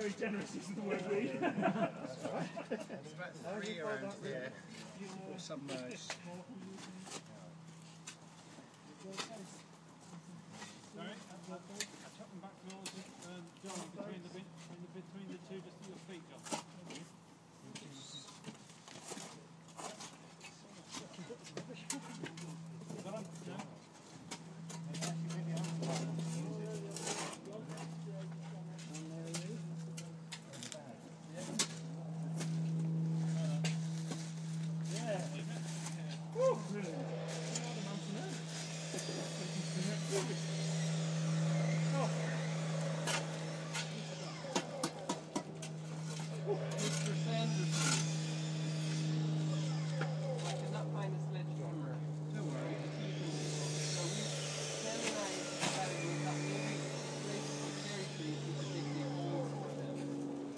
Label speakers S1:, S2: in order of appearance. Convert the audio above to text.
S1: very generous using the word we.
S2: There's about 3 around here, all submerged.